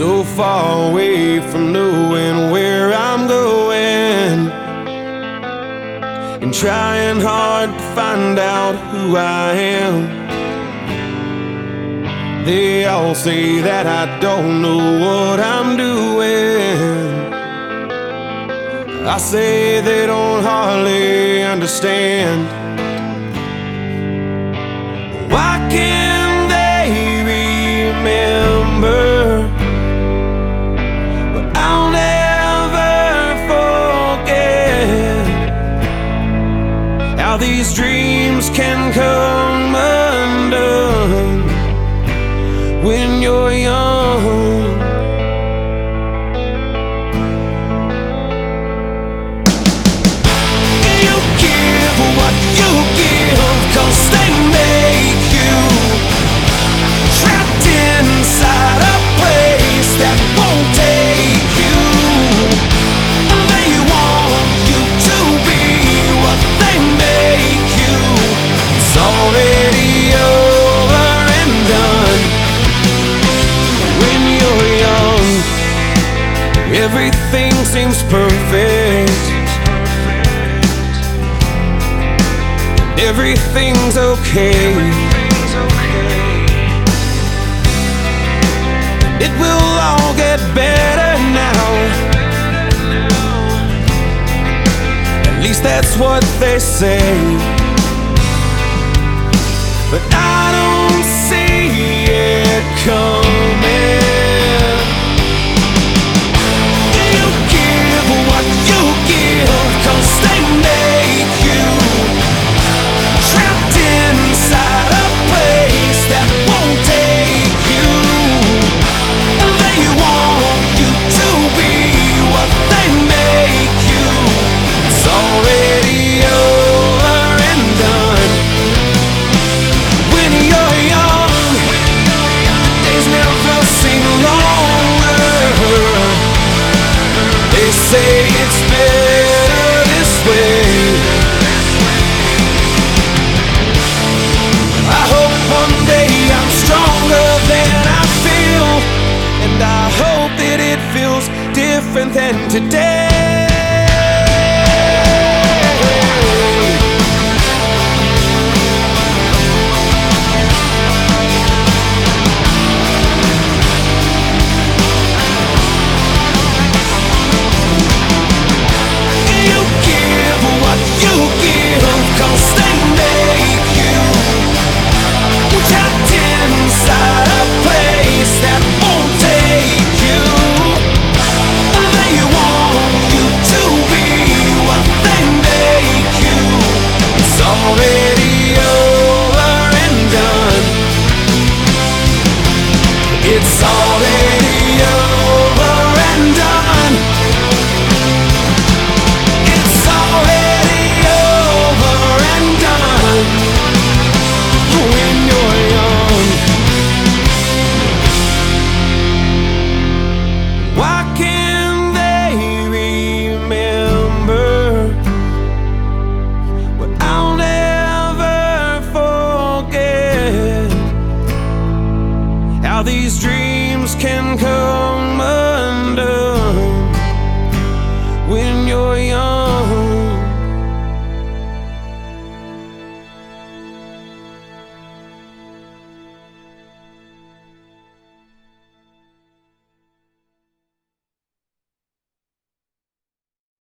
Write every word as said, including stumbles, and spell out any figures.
so far away from knowing where I'm going, and trying hard to find out who I am. They all say that I don't know what I'm doing. I say they don't hardly understand. Why can't they remember? But I'll never forget how these dreams can come undone when you're young. You give what you give, 'cause they make you trapped inside a place that won't take you. They want you to be what they make you. It's already over and done. When you're young, everything seems perfect, everything's okay. It will all get better now. At least that's what they say. But I don't see it coming. You give what you give, 'cause they make you trapped inside a place that won't take you. They want you to be what they make you. It's already over and done. When you're young, days never seem longer. They say it's better this way. I hope one day I'm stronger than I feel, and I hope that it feels different than today. You give what you give, 'cause they make you trapped inside a place that won't take you. They want you to be what they make you. It's already over and done. It's already over and done. It's already over and done. When you're young, why can't they remember? But I'll never forget how these dreams can come undone when you're young.